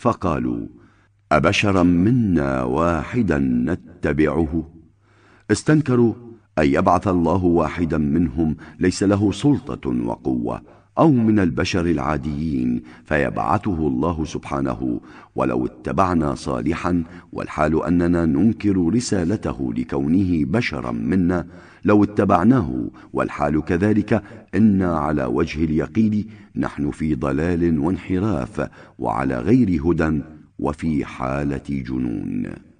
فقالوا: أبشرا منا واحدا نتبعه؟ استنكروا أن يبعث الله واحدا منهم ليس له سلطة وقوة، أو من البشر العاديين فيبعثه الله سبحانه. ولو اتبعنا صالحا والحال أننا ننكر رسالته لكونه بشرا منا، لو اتبعناه والحال كذلك إنا على وجه اليقين نحن في ضلال وانحراف وعلى غير هدى وفي حالة جنون.